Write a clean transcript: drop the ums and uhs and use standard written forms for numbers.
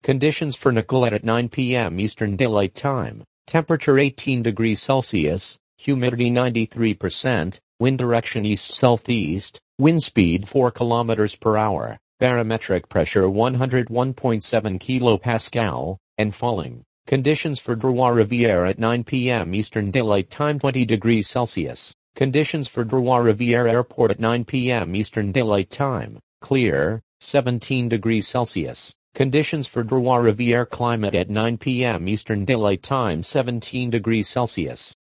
Conditions for Nicolet at 9 p.m. Eastern Daylight Time. Temperature 18 degrees Celsius, humidity 93%, wind direction east-southeast, wind speed 4 kilometers per hour, barometric pressure 101.7 kilopascal, and falling. Conditions for Trois-Rivières at 9 p.m. Eastern Daylight Time 20 degrees Celsius. Conditions for Trois-Rivières Airport at 9 p.m. Eastern Daylight Time. Clear, 17 degrees Celsius. Conditions for Trois-Rivières climate at 9 p.m. Eastern Daylight Time 17 degrees Celsius.